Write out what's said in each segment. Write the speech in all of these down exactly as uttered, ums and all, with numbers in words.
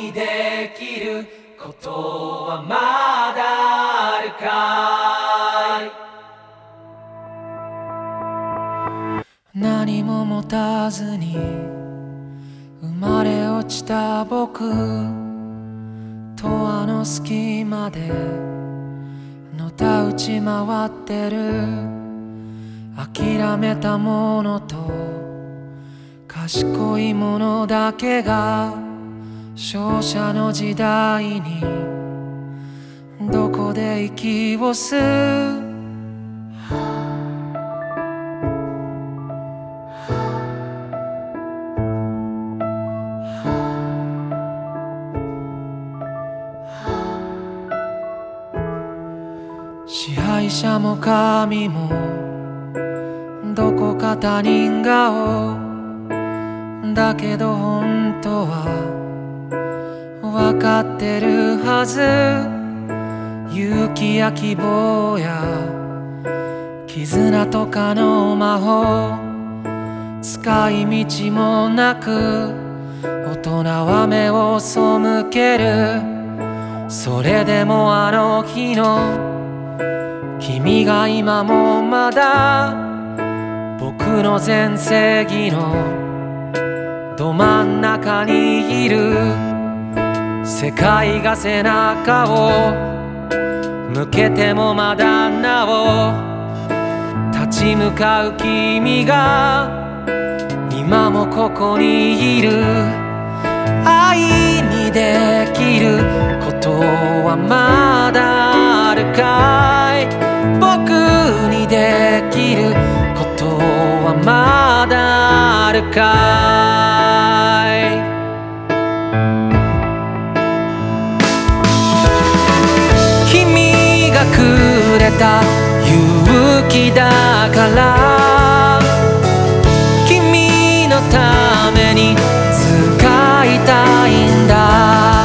にできることはまだあるかい。何も持たずに生まれ落ちた僕とあの隙間でのたうち回ってる諦めたものと賢いものだけが勝者の時代にどこで息を吸う。支配者も神もどこか他人顔だけど本当は分かってるはず。勇気や希望や絆とかの魔法使い道もなく大人は目を背ける。それでもあの日の君が今もまだ僕の全盛期のど真ん中にいる。世界が背中を向けてもまだなお立ち向かう君が今もここにいる。愛にできることはまだあるかい。僕にできることはまだあるかい。君がくれた勇気だから君のために使いたいんだ。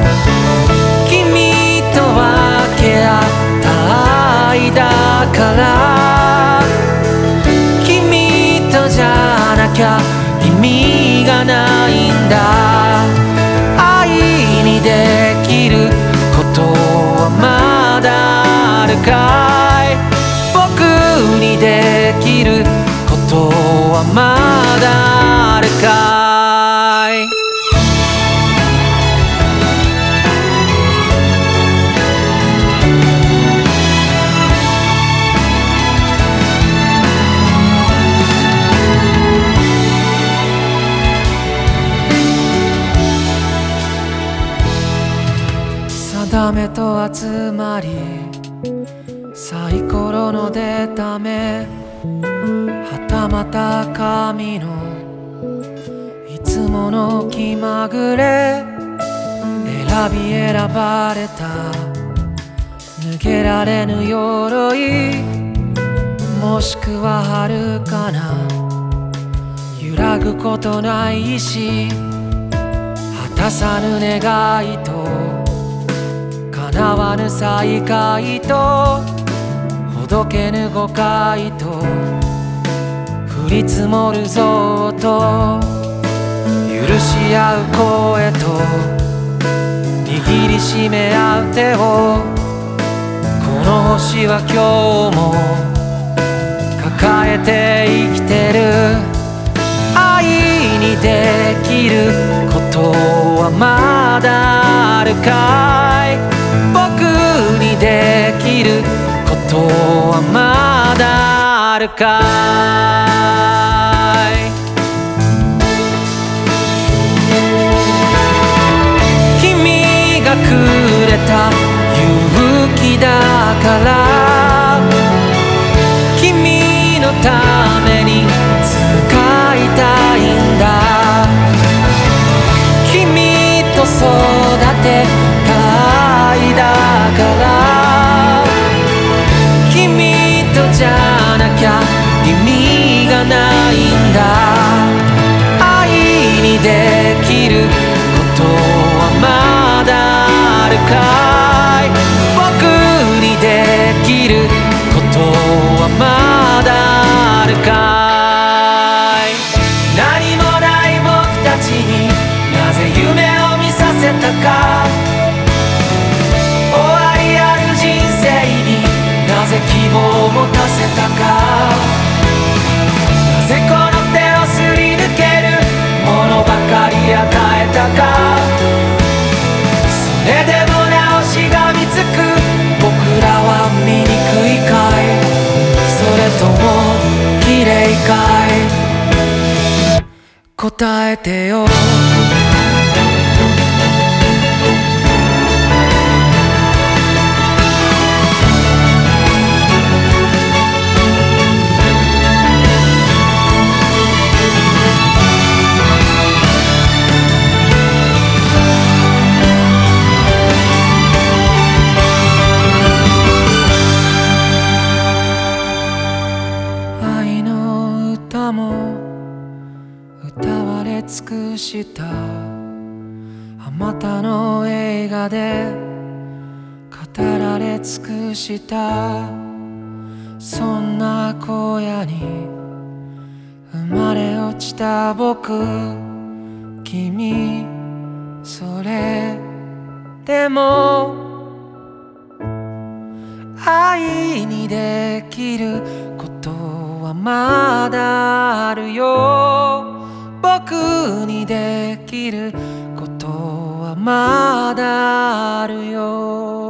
君と分け合った愛だから君とじゃなきゃ意味がないんだ。愛にできることはまだあるかい。僕にできることはまだあるかい。定めと集まりサイコロの出た目はたまた神のいつもの気まぐれ選び選ばれた抜けられぬ鎧もしくは遥かな揺らぐことない意志果たさぬ願いと叶わぬ再会とほどけぬ誤解と降り積もるぞと許し合う声と握りしめ合う手をこの星は今日も抱えて生きてる。愛にできることはまだあるかい。僕にできることはまだあるかい。君がくれた勇気だから君のために使いたいんだ。君と育てた愛だから君とじゃなきゃ意味がないんだ。愛にできることはまだあるかい。僕にできることはまだあるかい。何もない僕たちになぜ夢を見させたえてよ。愛の歌も歌われ尽くしたあまたの映画で語られ尽くした、そんな荒野に生まれ落ちた僕、君それでも愛にできることはまだあるよ。僕にできることはまだあるよ。